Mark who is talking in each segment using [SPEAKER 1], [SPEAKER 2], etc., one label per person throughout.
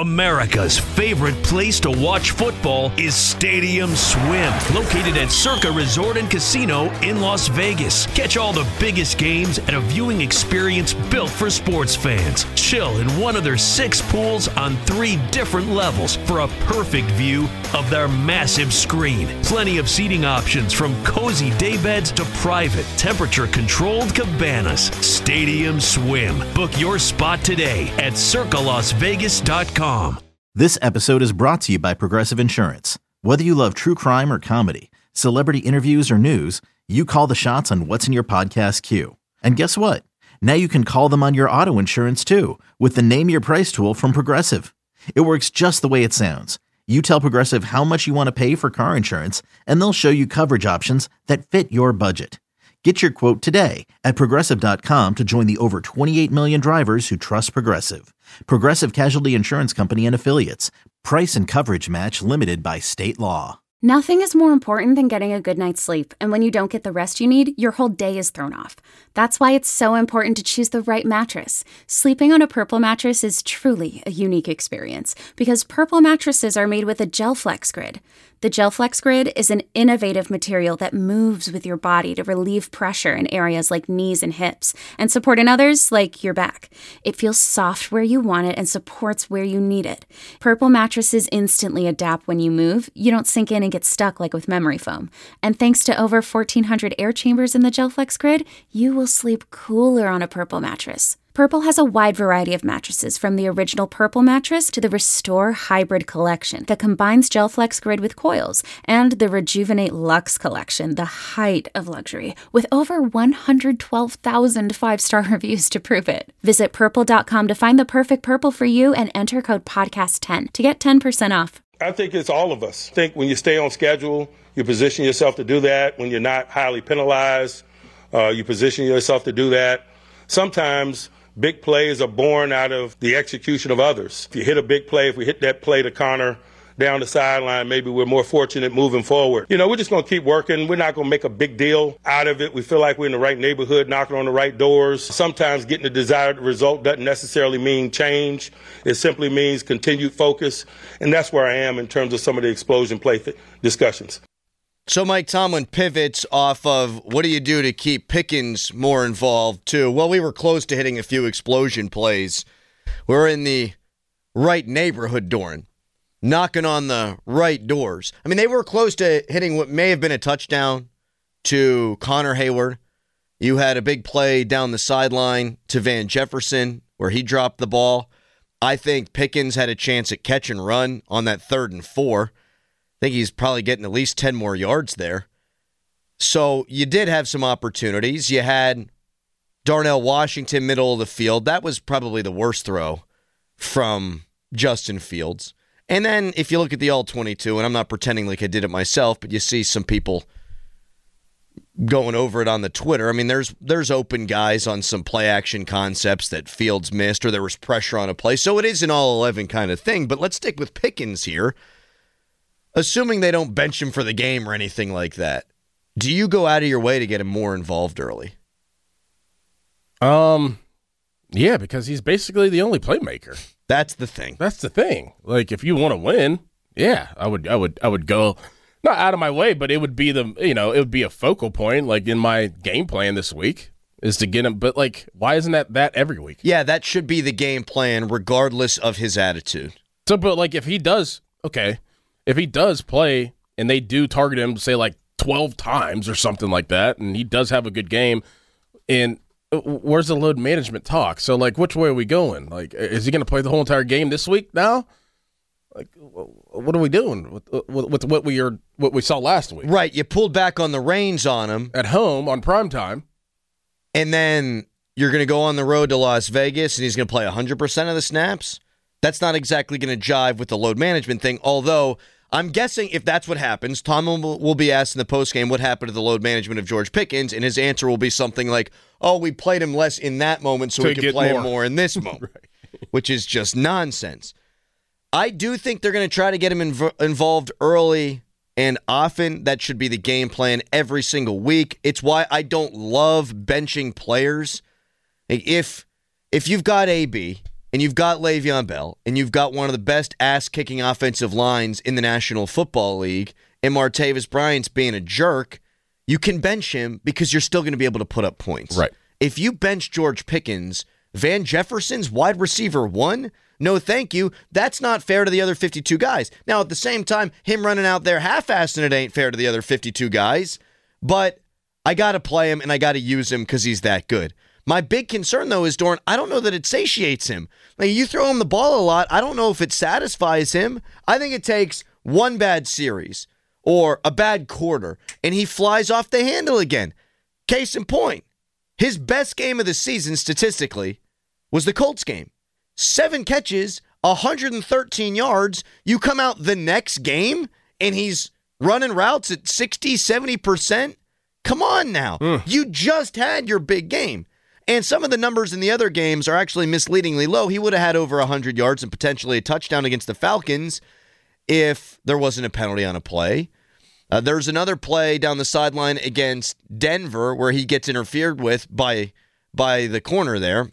[SPEAKER 1] America's favorite place to watch football is Stadium Swim, located at Circa Resort and Casino in Las Vegas. Catch all the biggest games at a viewing experience built for sports fans. Chill in one of their 6 pools on 3 different levels for a perfect view of their massive screen. Plenty of seating options from cozy daybeds to private, temperature-controlled cabanas. Stadium Swim. Book your spot today at circalasvegas.com.
[SPEAKER 2] This episode is brought to you by Progressive Insurance. Whether you love true crime or comedy, celebrity interviews or news, you call the shots on what's in your podcast queue. And guess what? Now you can call them on your auto insurance too with the Name Your Price tool from Progressive. It works just the way it sounds. You tell Progressive how much you want to pay for car insurance, and they'll show you coverage options that fit your budget. Get your quote today at Progressive.com to join the over 28 million drivers who trust Progressive. Progressive Casualty Insurance Company and Affiliates. Price and coverage match limited by state law.
[SPEAKER 3] Nothing is more important than getting a good night's sleep, and when you don't get the rest you need, your whole day is thrown off. That's why it's so important to choose the right mattress. Sleeping on a Purple mattress is truly a unique experience because Purple mattresses are made with a GelFlex Grid. The GelFlex Grid is an innovative material that moves with your body to relieve pressure in areas like knees and hips and support in others like your back. It feels soft where you want it and supports where you need it. Purple mattresses instantly adapt when you move. You don't sink in and get stuck like with memory foam. And thanks to over 1,400 air chambers in the GelFlex Grid, you will sleep cooler on a Purple mattress. Purple has a wide variety of mattresses, from the original Purple mattress to the Restore Hybrid collection that combines GelFlex Grid with coils, and the Rejuvenate Luxe collection, the height of luxury, with over 112,000 5-star reviews to prove it. Visit Purple.com to find the perfect Purple for you and enter code podcast10 to get 10% off.
[SPEAKER 4] I think it's all of us. I think when you stay on schedule, you position yourself to do that. When you're not highly penalized, you position yourself to do that. Sometimes big plays are born out of the execution of others. If you hit a big play, if we hit that play to Connor down the sideline, maybe we're more fortunate moving forward. We're just going to keep working. We're not going to make a big deal out of it. We feel like we're in the right neighborhood, knocking on the right doors. Sometimes getting the desired result doesn't necessarily mean change. It simply means continued focus. And that's where I am in terms of some of the explosion play discussions.
[SPEAKER 5] So Mike Tomlin pivots off of what do you do to keep Pickens more involved too? Well, we were close to hitting a few explosion plays. We're in the right neighborhood, Doran, knocking on the right doors. I mean, they were close to hitting what may have been a touchdown to Connor Hayward. You had a big play down the sideline to Van Jefferson where he dropped the ball. I think Pickens had a chance at catch and run on that 3rd and 4. I think he's probably getting at least 10 more yards there. So you did have some opportunities. You had Darnell Washington, middle of the field. That was probably the worst throw from Justin Fields. And then if you look at the All-22, and I'm not pretending like I did it myself, but you see some people going over it on the Twitter. I mean, there's open guys on some play-action concepts that Fields missed, or there was pressure on a play. So it is an all-11 kind of thing. But let's stick with Pickens here. Assuming they don't bench him for the game or anything like that, do you go out of your way to get him more involved early?
[SPEAKER 6] Yeah, because he's basically the only playmaker.
[SPEAKER 5] That's the thing.
[SPEAKER 6] Like, if you want to win, yeah, I would go not out of my way, but it would be it would be a focal point, like in my game plan this week, is to get him. But like, why isn't that every week?
[SPEAKER 5] Yeah, that should be the game plan, regardless of his attitude.
[SPEAKER 6] So, but like, if he does play and they do target him, say like 12 times or something like that, and he does have a good game, and where's the load management talk? So like, which way are we going? Like, is he going to play the whole entire game this week now? Like, what are we doing with what we saw last week?
[SPEAKER 5] Right, you pulled back on the reins on him
[SPEAKER 6] at home on primetime,
[SPEAKER 5] and then you're going to go on the road to Las Vegas, and he's going to play 100% of the snaps. That's not exactly going to jive with the load management thing, although I'm guessing if that's what happens, Tomlin will be asked in the postgame what happened to the load management of George Pickens, and his answer will be something like, oh, we played him less in that moment so we could play him more in this moment, right. Which is just nonsense. I do think they're going to try to get him involved early and often. That should be the game plan every single week. It's why I don't love benching players. If you've got AB and you've got Le'Veon Bell, and you've got one of the best ass-kicking offensive lines in the National Football League, and Martavis Bryant's being a jerk, you can bench him because you're still going to be able to put up points.
[SPEAKER 6] Right.
[SPEAKER 5] If you bench George Pickens, Van Jefferson's wide receiver 1, no thank you. That's not fair to the other 52 guys. Now, at the same time, him running out there half-assed and it ain't fair to the other 52 guys, but I got to play him and I got to use him because he's that good. My big concern, though, is, Dorn, I don't know that it satiates him. Like, you throw him the ball a lot, I don't know if it satisfies him. I think it takes one bad series or a bad quarter, and he flies off the handle again. Case in point, his best game of the season, statistically, was the Colts game. 7 catches, 113 yards. You come out the next game, and he's running routes at 60, 70%. Come on now. You just had your big game. And some of the numbers in the other games are actually misleadingly low. He would have had over 100 yards and potentially a touchdown against the Falcons if there wasn't a penalty on a play. There's another play down the sideline against Denver where he gets interfered with by the corner there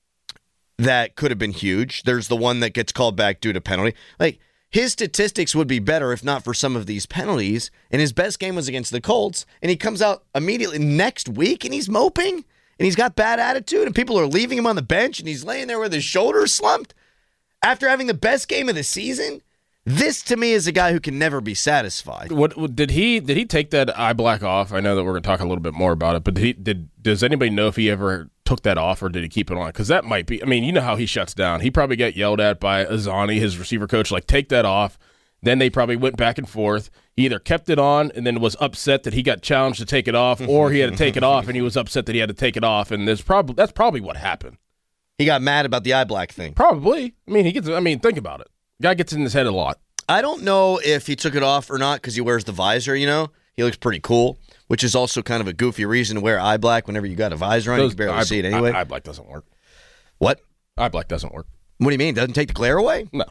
[SPEAKER 5] that could have been huge. There's the one that gets called back due to penalty. Like, his statistics would be better if not for some of these penalties. And his best game was against the Colts. And he comes out immediately next week and he's moping. And he's got bad attitude, and people are leaving him on the bench, and he's laying there with his shoulders slumped. After having the best game of the season, this to me is a guy who can never be satisfied.
[SPEAKER 6] What did he take that eye black off? I know that we're going to talk a little bit more about it, but does anybody know if he ever took that off or did he keep it on? Because that might be, I mean, you know how he shuts down. He probably got yelled at by Azani, his receiver coach, like, take that off. Then they probably went back and forth. He either kept it on and then was upset that he got challenged to take it off, or he had to take it off and he was upset that he had to take it off. And that's probably what happened.
[SPEAKER 5] He got mad about the eye black thing.
[SPEAKER 6] Probably. I mean, think about it. Guy gets in his head a lot.
[SPEAKER 5] I don't know if he took it off or not because he wears the visor, you know. He looks pretty cool, which is also kind of a goofy reason to wear eye black whenever you got a visor on. You can barely see it anyway.
[SPEAKER 6] Eye black doesn't work.
[SPEAKER 5] What?
[SPEAKER 6] Eye black doesn't work.
[SPEAKER 5] What do you mean? Doesn't take the glare away?
[SPEAKER 6] No.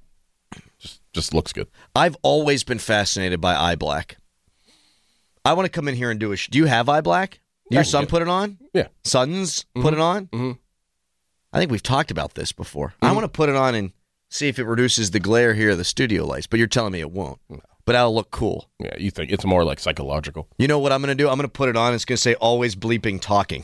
[SPEAKER 6] Just looks good.
[SPEAKER 5] I've always been fascinated by eye black. I want to come in here and do do you have eye black? Your son put it on?
[SPEAKER 6] Yeah.
[SPEAKER 5] Sons put it on?
[SPEAKER 6] Mm-hmm.
[SPEAKER 5] I think we've talked about this before. I want to put it on and see if it reduces the glare here of the studio lights, but you're telling me it won't. No. But that'll look cool.
[SPEAKER 6] Yeah, you think it's more like psychological.
[SPEAKER 5] You know what I'm going to do? I'm going to put it on. It's going to say always bleeping talking.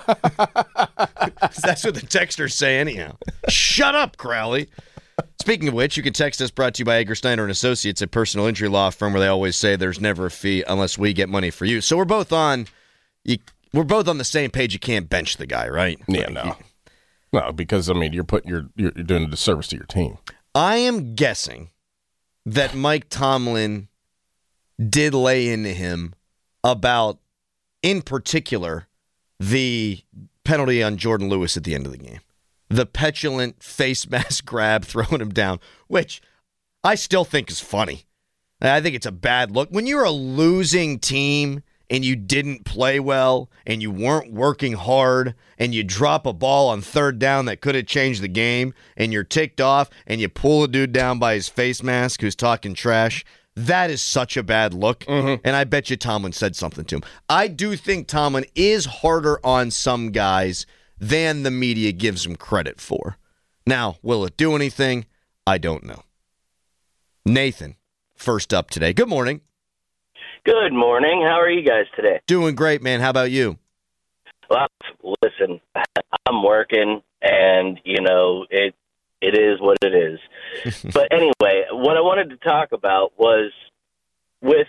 [SPEAKER 5] That's what the texters say anyhow. Shut up, Crowley. Speaking of which, you can text us, brought to you by Edgar Steiner and Associates, a personal injury law firm where they always say there's never a fee unless we get money for you. So we're both on the same page. You can't bench the guy, right?
[SPEAKER 6] Yeah, no, because I mean you're doing a disservice to your team.
[SPEAKER 5] I am guessing that Mike Tomlin did lay into him about, in particular, the penalty on Jordan Lewis at the end of the game. The petulant face mask grab throwing him down, which I still think is funny. I think it's a bad look. When you're a losing team and you didn't play well and you weren't working hard and you drop a ball on third down that could have changed the game and you're ticked off and you pull a dude down by his face mask who's talking trash, that is such a bad look. Mm-hmm. And I bet you Tomlin said something to him. I do think Tomlin is harder on some guys than the media gives him credit for. Now, will it do anything? I don't know. Nathan, first up today. Good morning.
[SPEAKER 7] Good morning. How are you guys today?
[SPEAKER 5] Doing great, man. How about you?
[SPEAKER 7] Well, listen, I'm working, and, it is what it is. But anyway, what I wanted to talk about was with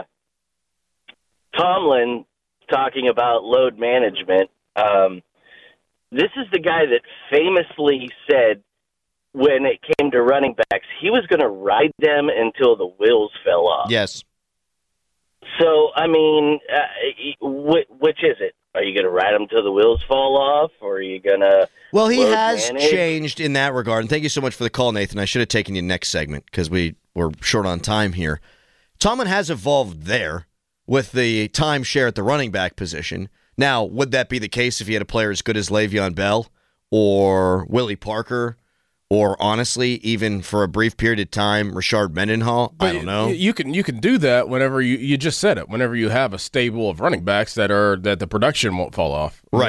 [SPEAKER 7] Tomlin talking about load management. This is the guy that famously said when it came to running backs, he was going to ride them until the wheels fell off.
[SPEAKER 5] Yes.
[SPEAKER 7] So, I mean, which is it? Are you going to ride them till the wheels fall off, or are you going to...
[SPEAKER 5] Well, he has changed in that regard. And thank you so much for the call, Nathan. I should have taken you next segment because we were short on time here. Tomlin has evolved there with the timeshare at the running back position. Now, would that be the case if he had a player as good as Le'Veon Bell or Willie Parker or, honestly, even for a brief period of time, Rashard Mendenhall? I don't know.
[SPEAKER 6] You can do that whenever you just said it. Whenever you have a stable of running backs that the production won't fall off.
[SPEAKER 5] Right.
[SPEAKER 6] I mean,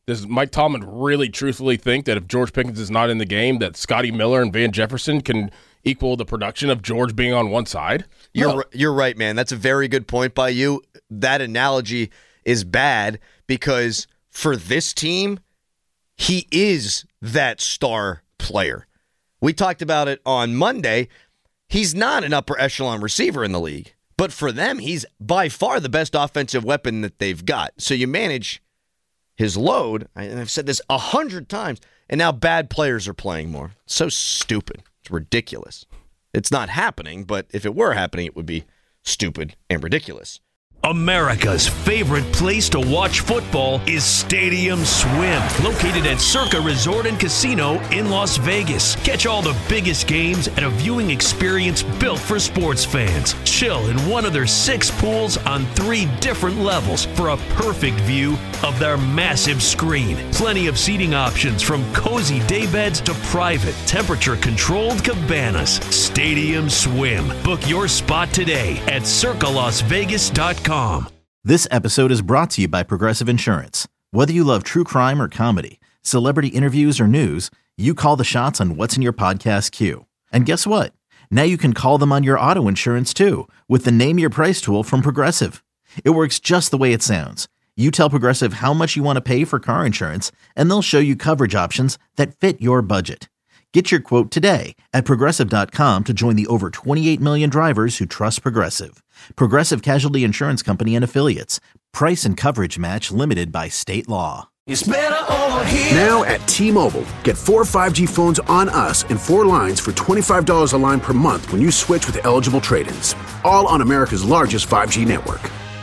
[SPEAKER 6] Does Mike Tomlin really truthfully think that if George Pickens is not in the game, that Scotty Miller and Van Jefferson can equal the production of George being on one side?
[SPEAKER 5] You're right, man. That's a very good point by you. That analogy is bad because for this team, he is that star player. We talked about it on Monday. He's not an upper echelon receiver in the league, but for them, he's by far the best offensive weapon that they've got. So you manage his load, and I've said this 100 times, and now bad players are playing more. So stupid. It's ridiculous. It's not happening, but if it were happening, it would be stupid and ridiculous.
[SPEAKER 1] America's favorite place to watch football is Stadium Swim, located at Circa Resort and Casino in Las Vegas. Catch all the biggest games at a viewing experience built for sports fans. Chill in one of their 6 pools on 3 different levels for a perfect view of their massive screen. Plenty of seating options from cozy daybeds to private, temperature-controlled cabanas. Stadium Swim. Book your spot today at circalasvegas.com.
[SPEAKER 2] This episode is brought to you by Progressive Insurance. Whether you love true crime or comedy, celebrity interviews or news, you call the shots on what's in your podcast queue. And guess what? Now you can call them on your auto insurance too with the Name Your Price tool from Progressive. It works just the way it sounds. You tell Progressive how much you want to pay for car insurance, and they'll show you coverage options that fit your budget. Get your quote today at Progressive.com to join the over 28 million drivers who trust Progressive. Progressive Casualty Insurance Company and Affiliates. Price and coverage match limited by state law.
[SPEAKER 8] It's better over here. Now at T-Mobile, get 4 5G phones on us and 4 lines for $25 a line per month when you switch with eligible trade-ins. All on America's largest 5G network.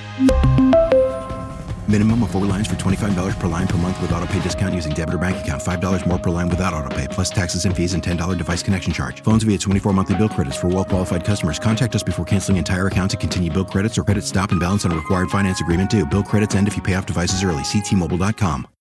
[SPEAKER 9] Minimum of 4 lines for $25 per line per month with autopay discount using debit or bank account. $5 more per line without autopay, plus taxes and fees and $10 device connection charge. Phones via 24 monthly bill credits for well-qualified customers. Contact us before canceling entire account to continue bill credits or credit stop and balance on a required finance agreement due. Bill credits end if you pay off devices early. See T-Mobile.com.